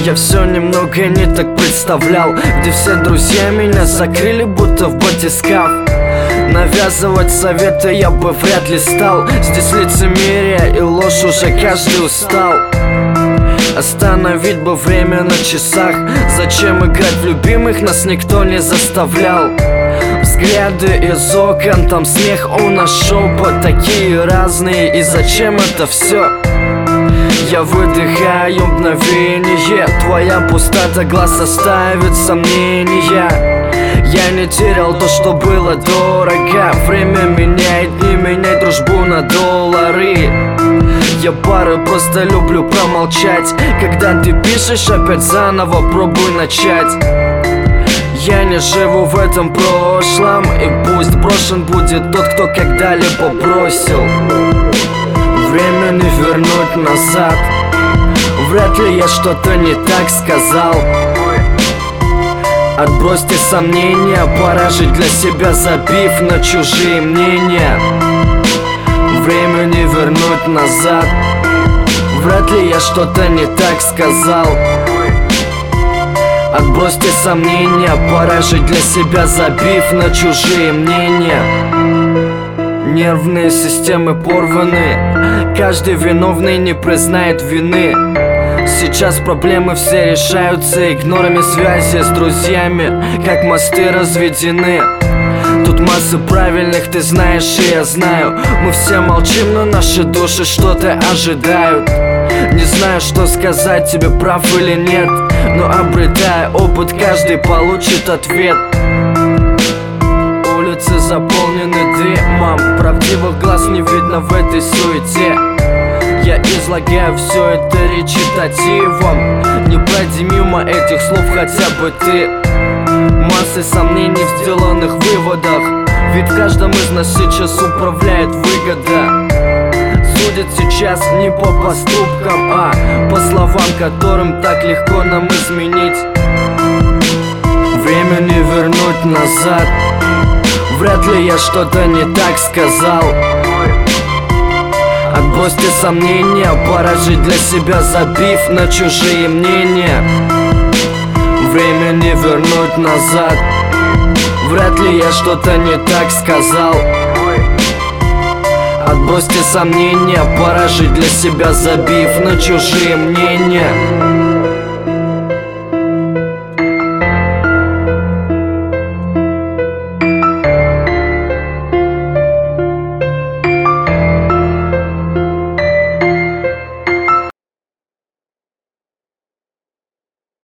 Я все немного не так представлял, где все друзья меня закрыли, будто в батискаф. Навязывать советы я бы вряд ли стал. Здесь лицемерие и ложь уже каждый устал. Остановить бы время на часах. Зачем играть в любимых, нас никто не заставлял. Взгляды из окон, там смех, у нас шепот. Такие разные, и зачем это все? Я выдыхаю мгновение. Твоя пустота глаз оставит сомнения. Я не терял то, что было дорого. Время меняет, не меняй дружбу на доллары. Я порой просто люблю промолчать. Когда ты пишешь, опять заново пробуй начать. Я не живу в этом прошлом, и пусть брошен будет тот, кто когда-либо бросил. Время не вернуть назад. Вряд ли я что-то не так сказал. Отбросьте сомнения, пора жить для себя, забив на чужие мнения. Время не вернуть назад. Вряд ли я что-то не так сказал. Отбросьте сомнения, пора жить для себя, забив на чужие мнения. Нервные системы порваны, каждый виновный не признает вины. Сейчас проблемы все решаются игнорами связи с друзьями, как мосты разведены. Тут масса правильных, ты знаешь и я знаю. Мы все молчим, но наши души что-то ожидают. Не знаю, что сказать тебе, прав или нет, но обретая опыт, каждый получит ответ. Улицы заполнены дымом, правдивых глаз не видно в этой суете. Я излагаю все это речитативом. Не пройди мимо этих слов хотя бы ты. Массы сомнений в сделанных выводах, ведь в каждом из нас сейчас управляет выгода. Судят сейчас не по поступкам, а по словам, которым так легко нам изменить. Время не вернуть назад. Вряд ли я что-то не так сказал. Отбросьте сомнения, пора жить для себя, забив на чужие мнения. Время не вернуть назад. Вряд ли я что-то не так сказал. Отбросьте сомнения, пора жить для себя, забив на чужие мнения.